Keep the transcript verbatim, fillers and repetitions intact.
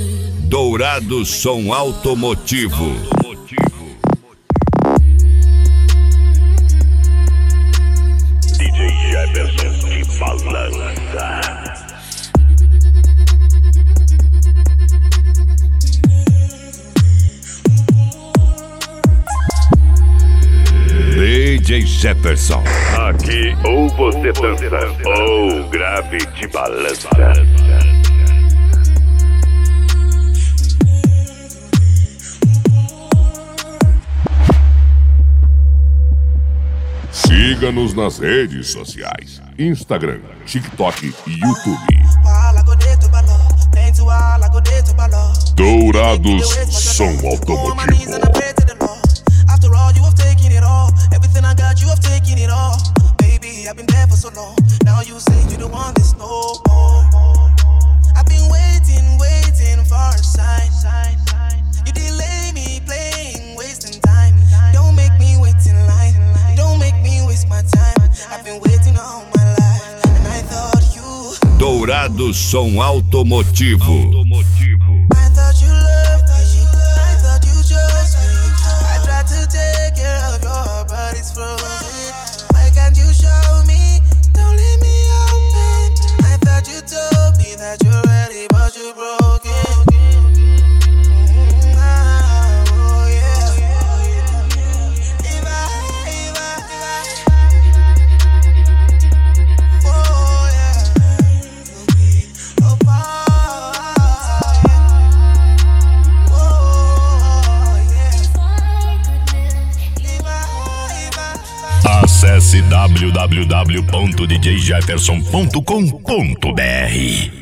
Dourado Som Automotivo. D J Jefferson de balança. D J Jefferson. Aqui ou você dança ou grave de balança. Siga-nos nas redes sociais: Instagram, TikTok e YouTube. Dourados Som Automotivo. Dourado Som Automotivo. Acesse w w w ponto d j jefferson ponto com ponto b r.